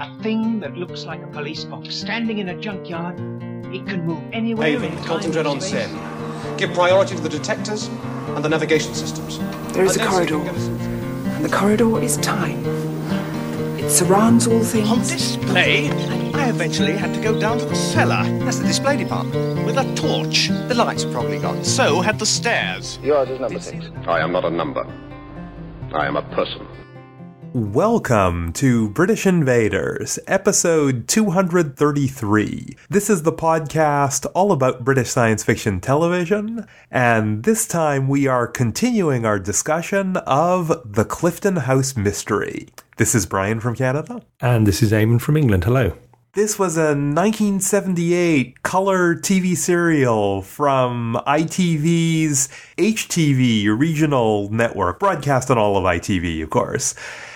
A thing that looks like a police box standing in a junkyard. It can move anywhere. Haven, concentrate on Sen. Give priority to the detectors and the navigation systems. There is a corridor, and the corridor is time. It surrounds all things. On display, I eventually had to go down to the cellar. That's the display department. With a torch. The lights are probably gone. So had the stairs. Yours is number 6. I am not a number. I am a person. Welcome to British Invaders, episode 233. This is the podcast all about British science fiction television, and this time we are continuing our discussion of the Clifton House mystery. This is Brian from Canada. And this is Eamon from England. Hello. This was a 1978 color TV serial from ITV's HTV regional network, broadcast on all of ITV, of course.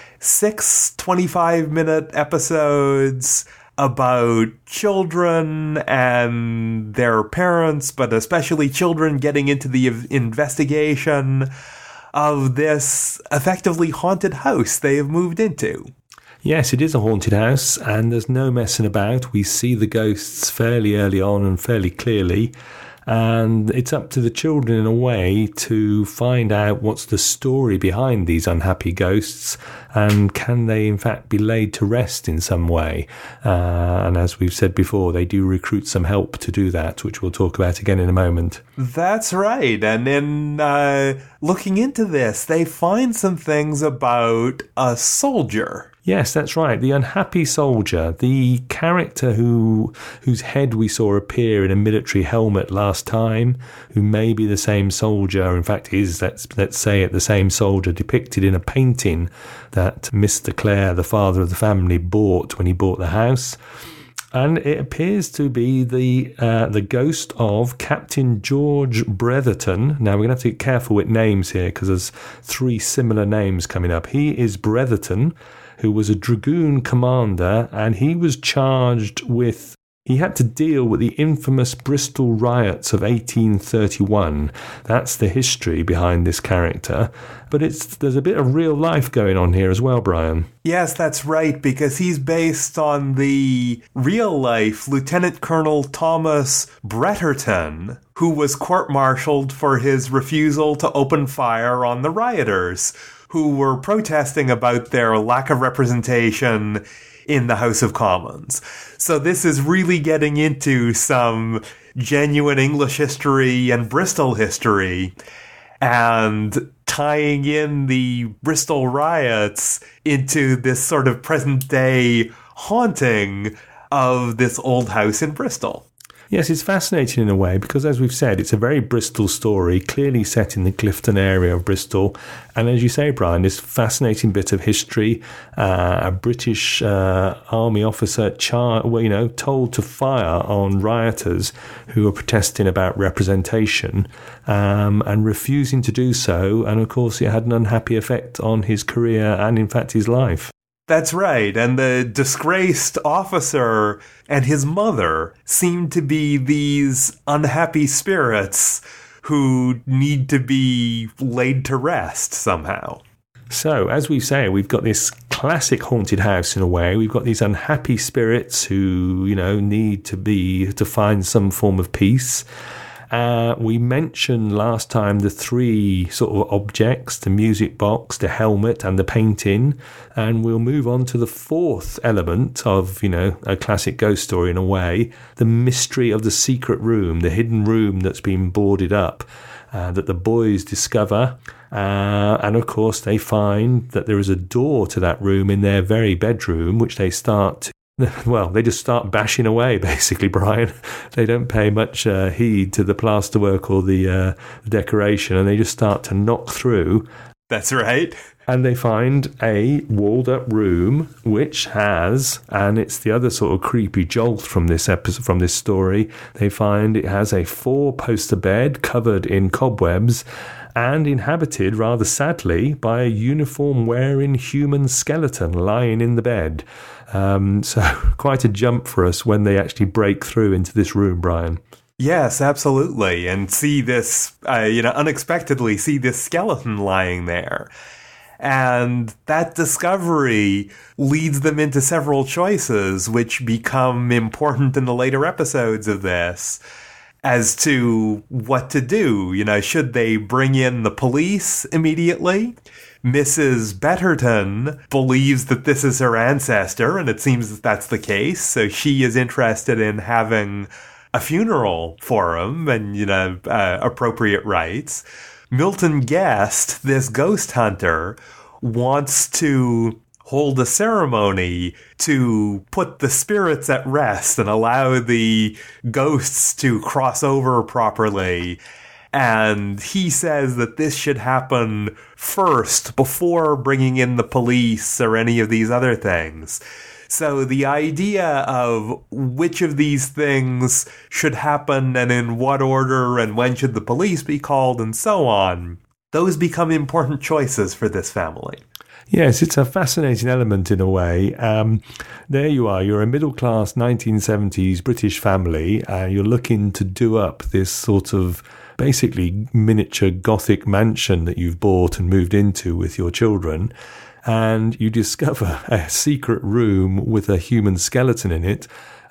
6 25-minute episodes about children and their parents, but especially children getting into the investigation of this effectively haunted house they have moved into. Yes, it is a haunted house, and there's no messing about. We see the ghosts fairly early on and fairly clearly. And it's up to the children in a way to find out what's the story behind these unhappy ghosts and can they in fact be laid to rest in some way. And as we've said before, they do recruit some help to do that, which we'll talk about again in a moment. That's right. And in looking into this, they find some things about a soldier. Yes, that's right. The unhappy soldier, the character whose head we saw appear in a military helmet last time, who may be the same soldier, in fact is, let's say it, the same soldier depicted in a painting that Mr. Clare, the father of the family, bought when he bought the house. And it appears to be the ghost of Captain George Bretherton. Now, we're going to have to get careful with names here because there's 3 similar names coming up. He is Bretherton, who was a dragoon commander, and he was charged with... He had to deal with the infamous Bristol riots of 1831. That's the history behind this character. But there's a bit of real life going on here as well, Brian. Yes, that's right, because he's based on the real-life Lieutenant Colonel Thomas Bretherton, who was court-martialed for his refusal to open fire on the rioters, who were protesting about their lack of representation in the House of Commons. So this is really getting into some genuine English history and Bristol history and tying in the Bristol riots into this sort of present-day haunting of this old house in Bristol. Yes, it's fascinating in a way because, as we've said, it's a very Bristol story, clearly set in the Clifton area of Bristol. And as you say, Brian, this fascinating bit of history, a British army officer told to fire on rioters who were protesting about representation and refusing to do so. And, of course, it had an unhappy effect on his career and, in fact, his life. That's right, and the disgraced officer and his mother seem to be these unhappy spirits who need to be laid to rest somehow. So, as we say, we've got this classic haunted house in a way. We've got these unhappy spirits who, need to find some form of peace. We mentioned last time the 3 sort of objects, the music box, the helmet and the painting, and we'll move on to the 4th element of, a classic ghost story in a way, the mystery of the secret room, the hidden room that's been boarded up, that the boys discover, and of course they find that there is a door to that room in their very bedroom, which they they just start bashing away, basically, Brian. They don't pay much heed to the plasterwork or the decoration, and they just start to knock through. That's right. And they find a walled-up room, which has, and it's the other sort of creepy jolt from this episode, from this story, they find it has a 4-poster bed covered in cobwebs and inhabited, rather sadly, by a uniform-wearing human skeleton lying in the bed. So quite a jump for us when they actually break through into this room, Brian. Yes, absolutely. And see this, unexpectedly see this skeleton lying there. And that discovery leads them into several choices, which become important in the later episodes of this, as to what to do. You know, should they bring in the police immediately? Mrs. Betterton believes that this is her ancestor, and it seems that that's the case, so she is interested in having a funeral for him and, you know, appropriate rites. Milton Guest, this ghost hunter, wants to hold a ceremony to put the spirits at rest and allow the ghosts to cross over properly. And he says that this should happen first before bringing in the police or any of these other things. So the idea of which of these things should happen and in what order and when should the police be called and so on, those become important choices for this family. Yes, it's a fascinating element in a way. There you are, you're a middle-class 1970s British family. You're looking to do up this sort of basically miniature Gothic mansion that you've bought and moved into with your children. And you discover a secret room with a human skeleton in it.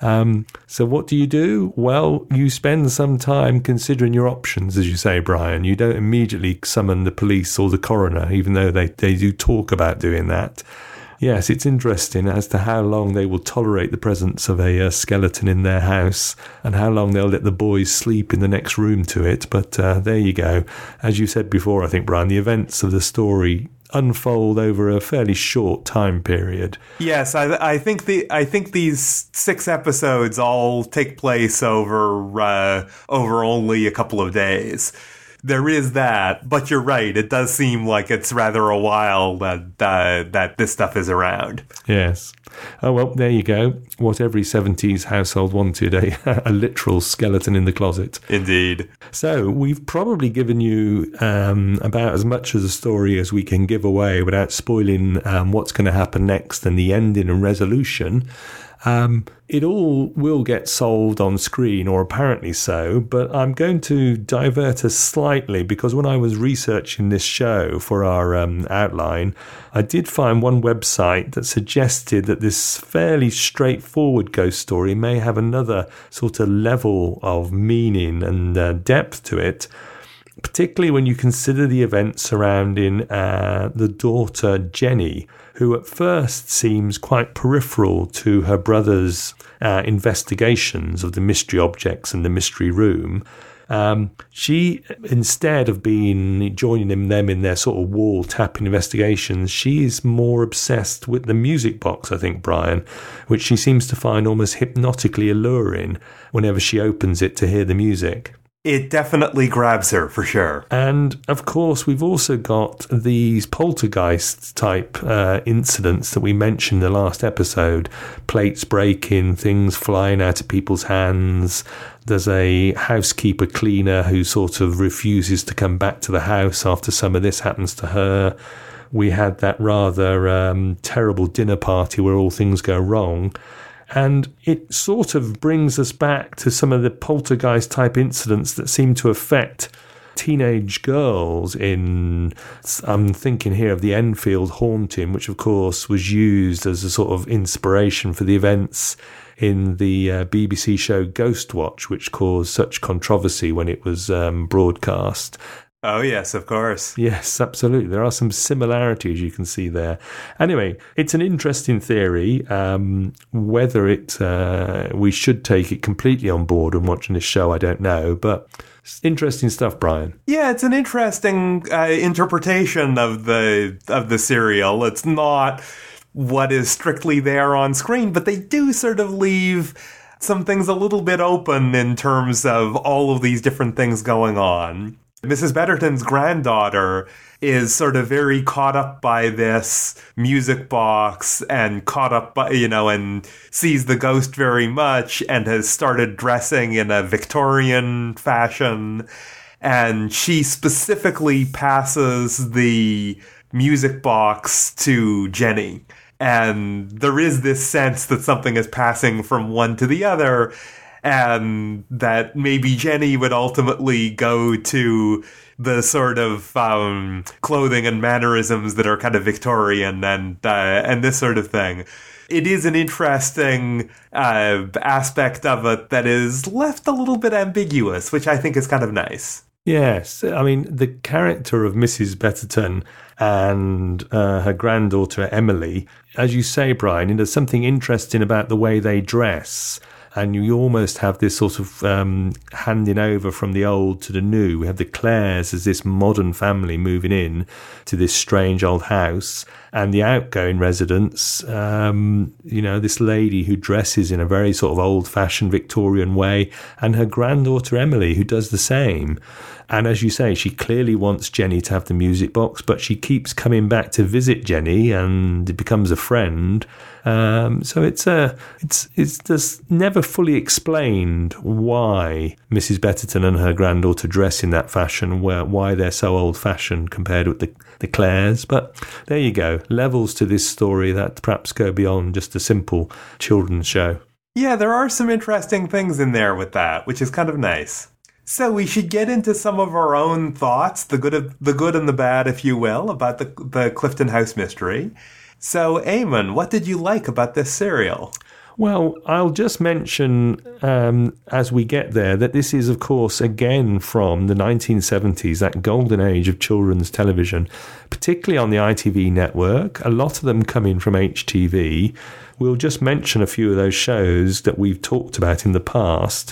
So what do? Well, you spend some time considering your options, as you say, Brian. You don't immediately summon the police or the coroner, even though they do talk about doing that. Yes, it's interesting as to how long they will tolerate the presence of a skeleton in their house and how long they'll let the boys sleep in the next room to it. But there you go. As you said before, I think, Brian, the events of the story unfold over a fairly short time period. Yes, I think these 6 episodes all take place over only a couple of days. There is that, but you're right. It does seem like it's rather a while that this stuff is around. Yes. Oh, well, there you go. What every 70s household wanted, a literal skeleton in the closet. Indeed. So we've probably given you about as much of the story as we can give away without spoiling what's going to happen next and the ending and resolution. It all will get solved on screen, or apparently so, but I'm going to divert us slightly because when I was researching this show for our outline, I did find one website that suggested that this fairly straightforward ghost story may have another sort of level of meaning and depth to it, particularly when you consider the events surrounding the daughter Jenny, who at first seems quite peripheral to her brother's investigations of the mystery objects and the mystery room. She, instead of joining them in their sort of wall-tapping investigations, she is more obsessed with the music box, I think, Brian, which she seems to find almost hypnotically alluring whenever she opens it to hear the music. It definitely grabs her, for sure. And, of course, we've also got these poltergeist-type incidents that we mentioned in the last episode. Plates breaking, things flying out of people's hands. There's a housekeeper cleaner who sort of refuses to come back to the house after some of this happens to her. We had that rather terrible dinner party where all things go wrong. And it sort of brings us back to some of the poltergeist-type incidents that seem to affect teenage girls I'm thinking here of the Enfield haunting, which, of course, was used as a sort of inspiration for the events in the BBC show Ghostwatch, which caused such controversy when it was broadcast. Oh, yes, of course. Yes, absolutely. There are some similarities you can see there. Anyway, it's an interesting theory. Whether we should take it completely on board when watching this show, I don't know. But interesting stuff, Brian. Yeah, it's an interesting interpretation of the serial. It's not what is strictly there on screen, but they do sort of leave some things a little bit open in terms of all of these different things going on. Mrs. Betterton's granddaughter is sort of very caught up by this music box and caught up by, and sees the ghost very much and has started dressing in a Victorian fashion. And she specifically passes the music box to Jenny. And there is this sense that something is passing from one to the other, and that maybe Jenny would ultimately go to the sort of clothing and mannerisms that are kind of Victorian and this sort of thing. It is an interesting aspect of it that is left a little bit ambiguous, which I think is kind of nice. Yes, I mean, the character of Mrs. Betterton and her granddaughter Emily, as you say, Brian, there's something interesting about the way they dress. And you almost have this sort of handing over from the old to the new. We have the Clares as this modern family moving in to this strange old house. And the outgoing residents, this lady who dresses in a very sort of old-fashioned Victorian way, and her granddaughter Emily, who does the same. And as you say, she clearly wants Jenny to have the music box, but she keeps coming back to visit Jenny, and it becomes a friend. So it's just never fully explained why Mrs. Betterton and her granddaughter dress in that fashion, why they're so old-fashioned compared with the Clares. But there you go, levels to this story that perhaps go beyond just a simple children's show. Yeah, there are some interesting things in there with that, which is kind of nice. So we should get into some of our own thoughts, the good and the bad, if you will, about the Clifton House mystery. So, Eamon, what did you like about this serial? Well, I'll just mention as we get there that this is, of course, again from the 1970s, that golden age of children's television, particularly on the ITV network, a lot of them coming from HTV. We'll just mention a few of those shows that we've talked about in the past.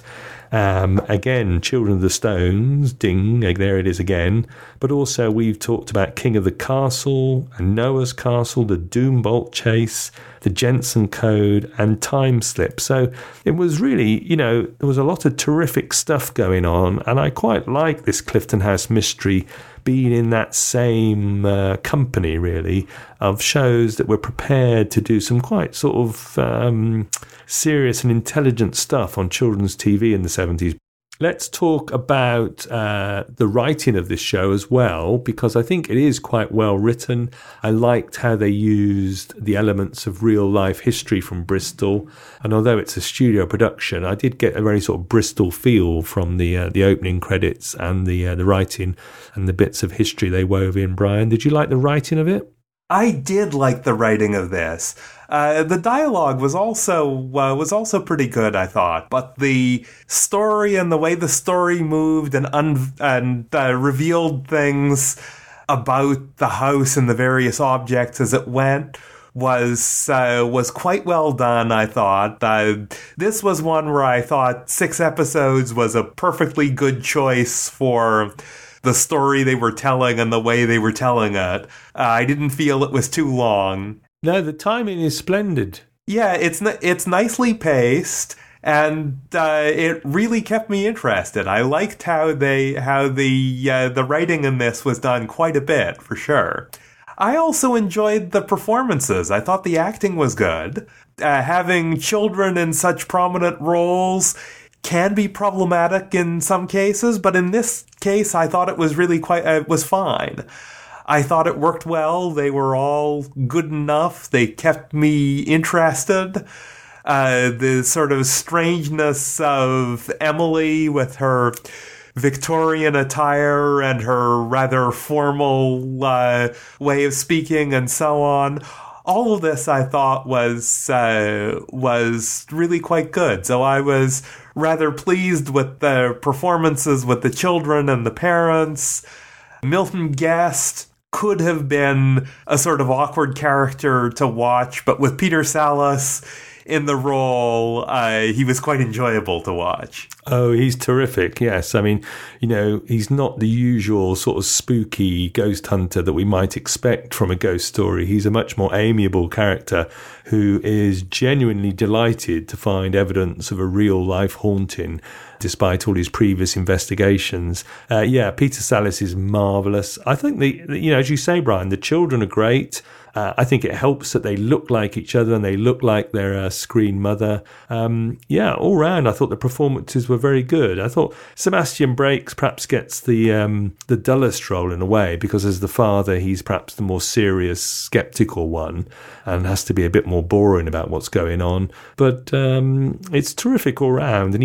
Again, Children of the Stones, ding, there it is again. But also we've talked about King of the Castle, and Noah's Castle, the Doombolt Chase, the Jensen Code, and Time Slip. So it was really, there was a lot of terrific stuff going on, and I quite like this Clifton House mystery being in that same company, really, of shows that were prepared to do some quite sort of serious and intelligent stuff on children's TV in the 70s. Let's talk about the writing of this show as well, because I think it is quite well written. I liked how they used the elements of real life history from Bristol. And although it's a studio production, I did get a very sort of Bristol feel from the opening credits and the writing and the bits of history they wove in. Brian, did you like the writing of it? I did like the writing of this. The dialogue was also pretty good, I thought. But the story and the way the story moved and revealed things about the house and the various objects as it went was quite well done, I thought. This was one where I thought 6 episodes was a perfectly good choice for the story they were telling and the way they were telling it. I didn't feel it was too long. No, the timing is splendid. Yeah, it's nicely paced, and it really kept me interested. I liked how the writing in this was done quite a bit, for sure. I also enjoyed the performances. I thought the acting was good. Having children in such prominent roles can be problematic in some cases, but in this case, I thought it was really was fine. I thought it worked well. They were all good enough. They kept me interested. The sort of strangeness of Emily with her Victorian attire and her rather formal way of speaking and so on. All of this I thought was really quite good. So I was rather pleased with the performances with the children and the parents. Milton Guest could have been a sort of awkward character to watch, but with Peter Sallis in the role, he was quite enjoyable to watch. Oh, he's terrific, yes. I mean, he's not the usual sort of spooky ghost hunter that we might expect from a ghost story. He's a much more amiable character who is genuinely delighted to find evidence of a real-life haunting, despite all his previous investigations. Peter Sallis is marvellous. I think, as you say, Brian, the children are great. I think it helps that they look like each other and they look like their screen mother. All round, I thought the performances were very good. I thought Sebastian Brakes perhaps gets the dullest role in a way, because as the father, he's perhaps the more serious, sceptical one and has to be a bit more boring about what's going on. But it's terrific all round, and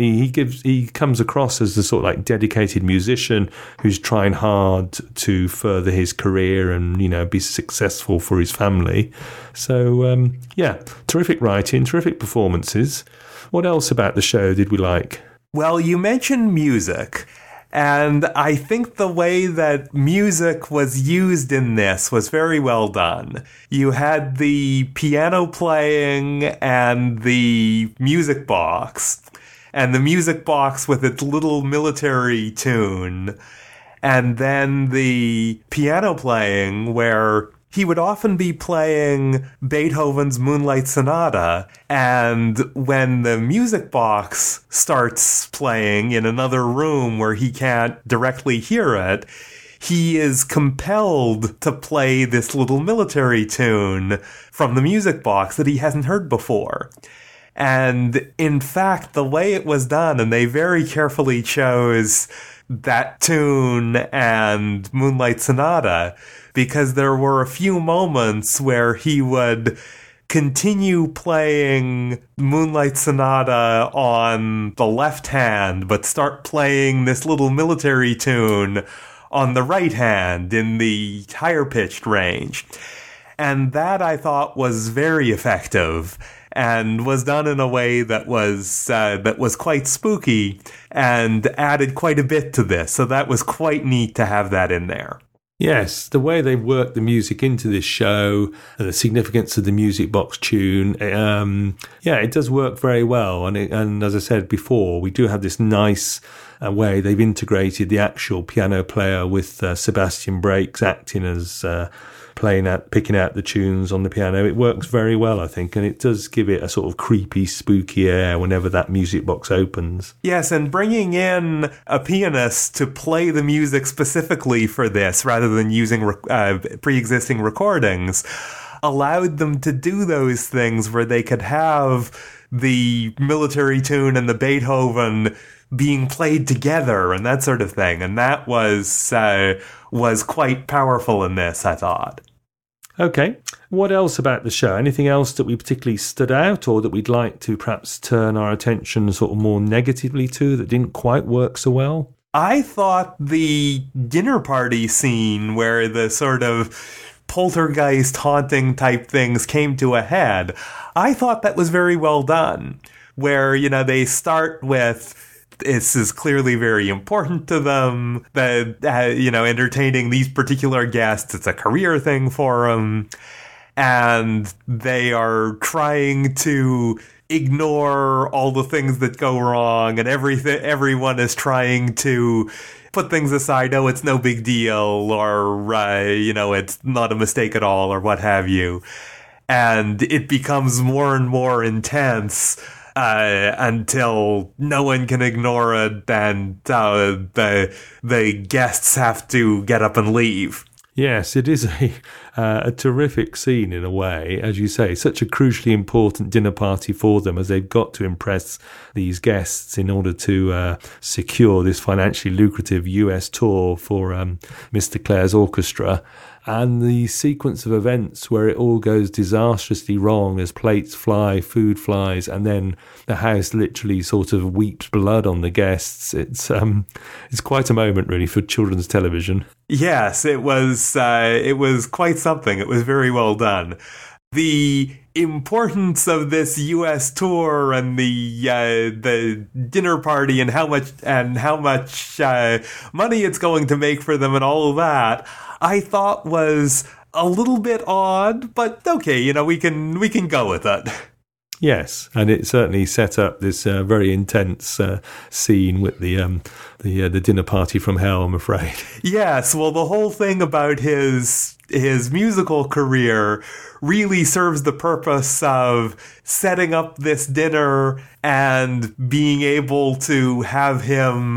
he comes across as the sort of like dedicated musician who's trying hard to further his career and, you know, be successful for his family. So, terrific writing, terrific performances. What else about the show did we like? Well, you mentioned music, and I think the way that music was used in this was very well done. You had the piano playing and the music box, and the music box with its little military tune, and then the piano playing where he would often be playing Beethoven's Moonlight Sonata, and when the music box starts playing in another room where he can't directly hear it, he is compelled to play this little military tune from the music box that he hasn't heard before. And in fact, the way it was done, and they very carefully chose that tune and Moonlight Sonata, because there were a few moments where he would continue playing Moonlight Sonata on the left hand, but start playing this little military tune on the right hand in the higher pitched range. And that, I thought, was very effective and was done in a way that was quite spooky and added quite a bit to this. So that was quite neat to have that in there. Yes, the way they work the music into this show and the significance of the music box tune, it does work very well. And as I said before, we do have this nice way they've integrated the actual piano player with Sebastian Brakes acting as picking out the tunes on the piano. It works very well, I think, and it does give it a sort of creepy, spooky air whenever that music box opens. Yes, and bringing in a pianist to play the music specifically for this, rather than using pre-existing recordings, allowed them to do those things where they could have the military tune and the Beethoven being played together and that sort of thing. And that was quite powerful in this, I thought. Okay. What else about the show? Anything else that we particularly stood out or that we'd like to perhaps turn our attention sort of more negatively to that didn't quite work so well? I thought the dinner party scene where the sort of poltergeist haunting type things came to a head, I thought that was very well done. Where, you know, they start with, this is clearly very important to them, that, entertaining these particular guests, it's a career thing for them, and they are trying to ignore all the things that go wrong, and everyone is trying to put things aside. Oh, it's no big deal, or, it's not a mistake at all, or what have you. And it becomes more and more intense until no one can ignore it, and the guests have to get up and leave. Yes, it is a terrific scene in a way, as you say, such a crucially important dinner party for them, as they've got to impress these guests in order to secure this financially lucrative US tour for Mr. Clare's orchestra. And the sequence of events where it all goes disastrously wrong as plates fly, food flies, and then the house literally sort of weeps blood on the guests. It's quite a moment, really, for children's television. Yes, it was quite something. It was very well done. The importance of this U.S. tour and the dinner party and how much money it's going to make for them and all of that, I thought was a little bit odd, but okay, we can go with it. Yes, and it certainly set up this very intense scene with the dinner party from hell, I'm afraid. Yes, well, the whole thing about his musical career really serves the purpose of setting up this dinner and being able to have him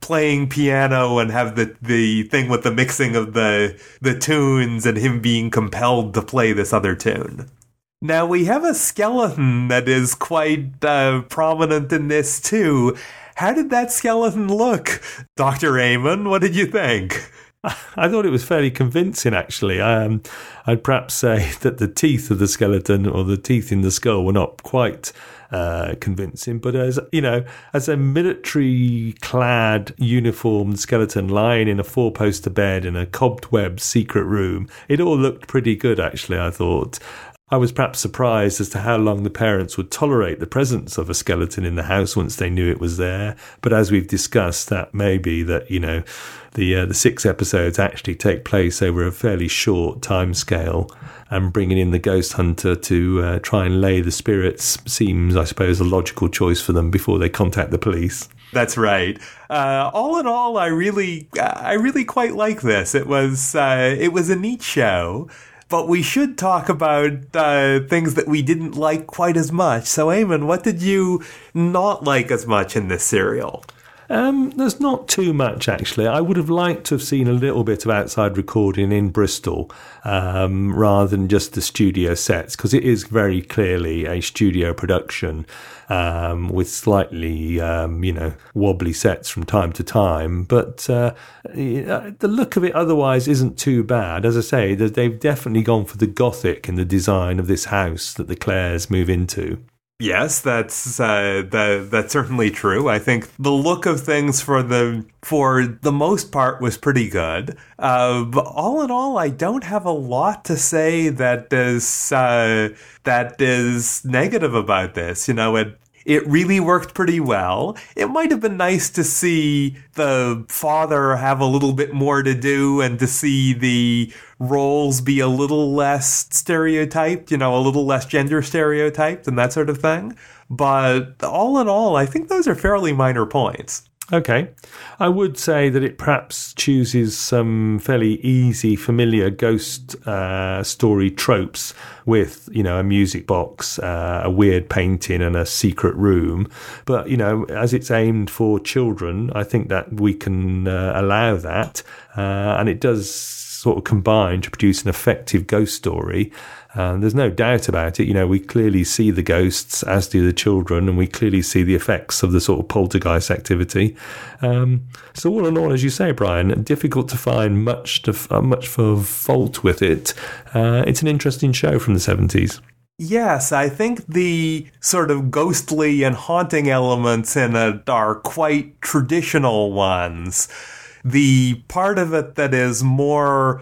playing piano and have the thing with the mixing of the tunes and him being compelled to play this other tune. Now, we have a skeleton that is quite prominent in this, too. How did that skeleton look, Dr. Eamon? What did you think? I thought it was fairly convincing, actually. I'd perhaps say that the teeth of the skeleton or the teeth in the skull were not quite convincing, but as a military-clad, uniformed skeleton lying in a four-poster bed in a cobwebbed secret room, it all looked pretty good, actually, I thought. I was perhaps surprised as to how long the parents would tolerate the presence of a skeleton in the house once they knew it was there. But as we've discussed, that may be that, the 6 episodes actually take place over a fairly short time scale, and bringing in the ghost hunter to try and lay the spirits seems, I suppose, a logical choice for them before they contact the police. That's right. All in all, I really quite like this. It was a neat show. But we should talk about things that we didn't like quite as much. So, Eamon, what did you not like as much in this serial? There's not too much, actually. I would have liked to have seen a little bit of outside recording in Bristol rather than just the studio sets, because it is very clearly a studio production with slightly, wobbly sets from time to time. But the look of it otherwise isn't too bad. As I say, they've definitely gone for the gothic in the design of this house that the Clares move into. Yes, that's certainly true. I think the look of things for the most part was pretty good. But all in all, I don't have a lot to say that is negative about this. It really worked pretty well. It might have been nice to see the father have a little bit more to do and to see the roles be a little less stereotyped, a little less gender stereotyped and that sort of thing. But all in all, I think those are fairly minor points. Okay. I would say that it perhaps chooses some fairly easy, familiar ghost story tropes with, a music box, a weird painting and a secret room. But, as it's aimed for children, I think that we can allow that. And it does sort of combine to produce an effective ghost story. There's no doubt about it. We clearly see the ghosts, as do the children, and we clearly see the effects of the sort of poltergeist activity. So all in all, as you say, Brian, difficult to find much for fault with it. It's an interesting show from the 70s. Yes, I think the sort of ghostly and haunting elements in it are quite traditional ones. The part of it that is more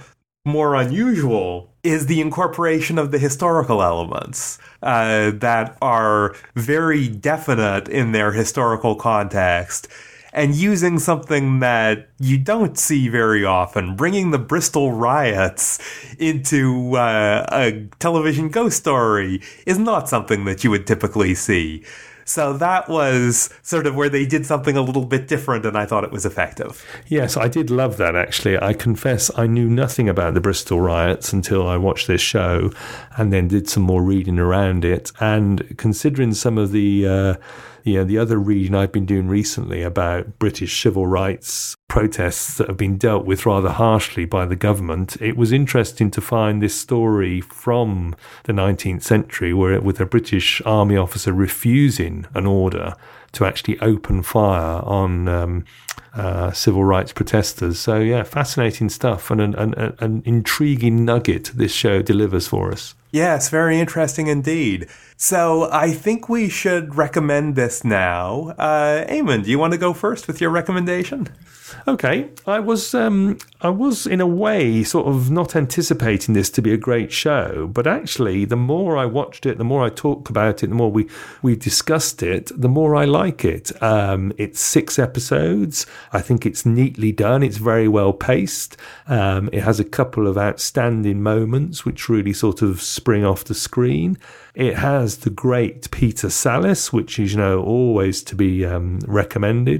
unusual is the incorporation of the historical elements that are very definite in their historical context, and using something that you don't see very often, bringing the Bristol riots into a television ghost story is not something that you would typically see. So that was sort of where they did something a little bit different, and I thought it was effective. Yes, I did love that, actually. I confess I knew nothing about the Bristol riots until I watched this show and then did some more reading around it. And considering some of the other reading I've been doing recently about British civil rights protests that have been dealt with rather harshly by the government, it was interesting to find this story from the 19th century with a British army officer refusing an order to actually open fire on civil rights protesters. So, yeah, fascinating stuff and an intriguing nugget this show delivers for us. Yes, very interesting indeed. So I think we should recommend this now. Eamon, do you want to go first with your recommendation? Okay, I was in a way sort of not anticipating this to be a great show, but actually the more I watched it, the more I talked about it, the more we discussed it, the more I like it. It's 6 episodes. I think it's neatly done. It's very well paced. It has a couple of outstanding moments which really sort of spring off the screen. It has the great Peter Sallis, which is, always to be recommended.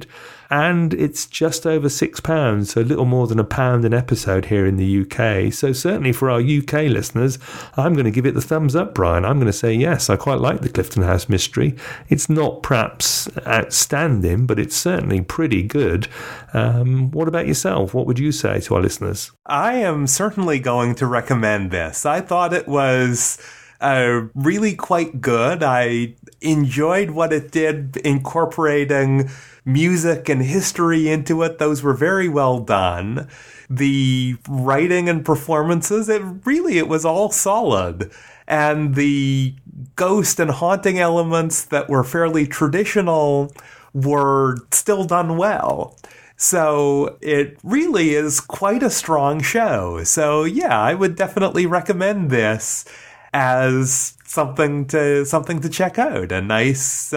and it's just over £6, so a little more than £1 an episode here in the UK. So certainly for our UK listeners, I'm going to give it the thumbs up, Brian. I'm going to say yes, I quite like the Clifton House Mystery. It's not perhaps outstanding, but it's certainly pretty good. What about yourself? What would you say to our listeners? I am certainly going to recommend this. I thought it was really quite good. I enjoyed what it did, incorporating music and history into it. Those were very well done. The writing and performances, it was all solid. And the ghost and haunting elements that were fairly traditional were still done well. So it really is quite a strong show. So yeah, I would definitely recommend this as something to check out. A nice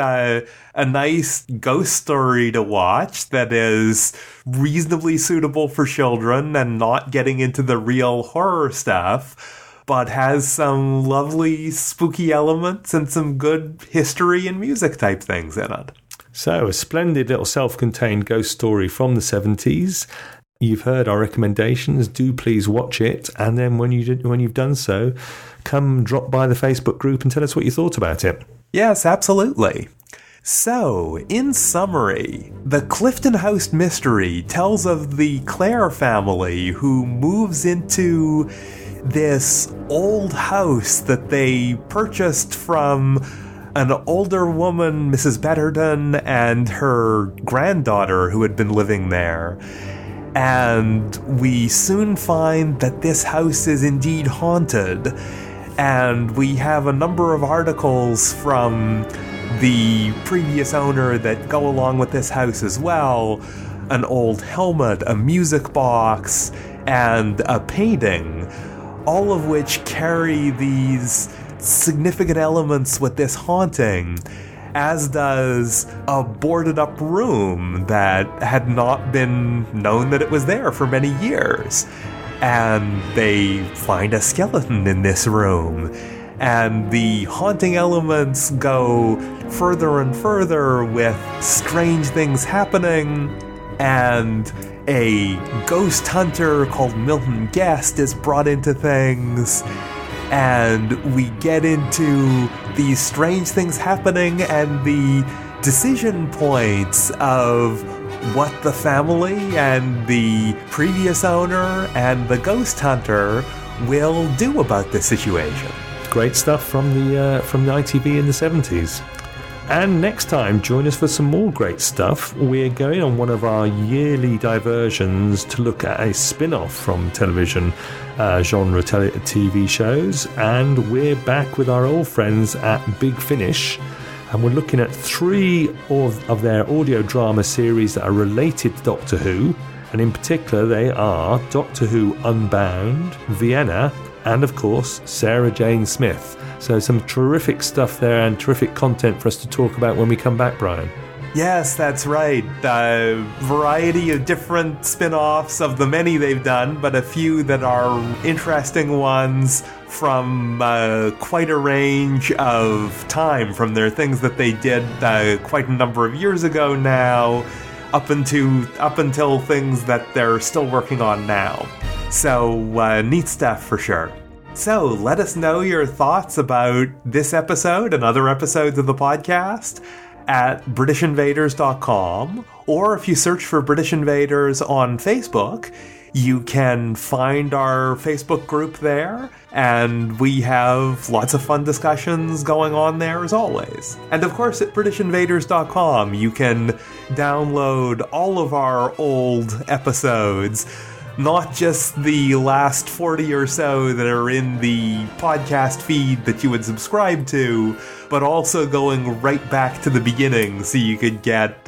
ghost story to watch that is reasonably suitable for children and not getting into the real horror stuff, but has some lovely spooky elements and some good history and music type things in it. So, a splendid little self-contained ghost story from the 70s. You've heard our recommendations. Do please watch it. And then when you've done so, come drop by the Facebook group and tell us what you thought about it. Yes, absolutely. So, in summary, the Clifton House Mystery tells of the Clare family who moves into this old house that they purchased from an older woman, Mrs. Betterton, and her granddaughter who had been living there. And we soon find that this house is indeed haunted. And we have a number of articles from the previous owner that go along with this house as well. An old helmet, a music box, and a painting, all of which carry these significant elements with this haunting, as does a boarded up room that had not been known that it was there for many years. And they find a skeleton in this room. And the haunting elements go further and further with strange things happening, and a ghost hunter called Milton Guest is brought into things. And we get into these strange things happening and the decision points of what the family and the previous owner and the ghost hunter will do about this situation. Great stuff from the ITV in the 70s. And next time, join us for some more great stuff. We're going on one of our yearly diversions to look at a spin-off from television genre TV shows. And we're back with our old friends at Big Finish. And we're looking at 3 of their audio drama series that are related to Doctor Who. And in particular, they are Doctor Who Unbound, Vienna, and of course, Sarah Jane Smith. So some terrific stuff there and terrific content for us to talk about when we come back, Brian. Yes, that's right. A variety of different spin-offs of the many they've done, but a few that are interesting ones from quite a range of time, from their things that they did quite a number of years ago now, up until things that they're still working on now. So, neat stuff for sure. So, let us know your thoughts about this episode and other episodes of the podcast at BritishInvaders.com, or if you search for British Invaders on Facebook, you can find our Facebook group there, and we have lots of fun discussions going on there as always. And of course, at BritishInvaders.com, you can download all of our old episodes, not just the last 40 or so that are in the podcast feed that you would subscribe to, but also going right back to the beginning so you could get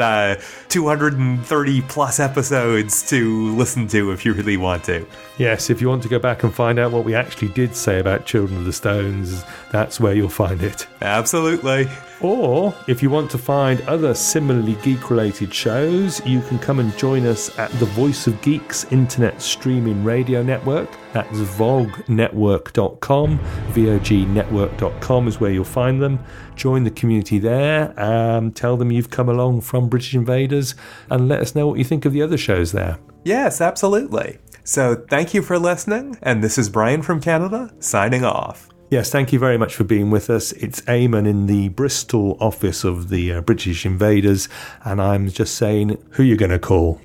230 plus episodes to listen to if you really want to. Yes, if you want to go back and find out what we actually did say about Children of the Stones, that's where you'll find it. Absolutely. Or if you want to find other similarly geek-related shows, you can come and join us at the Voice of Geeks internet streaming radio network. That's vognetwork.com. vognetwork.com is where you'll find them. Join the community there. Tell them you've come along from British Invaders and let us know what you think of the other shows there. Yes, absolutely. So thank you for listening, and this is Brian from Canada, signing off. Yes, thank you very much for being with us. It's Eamon in the Bristol office of the British Invaders, and I'm just saying, who you going to call?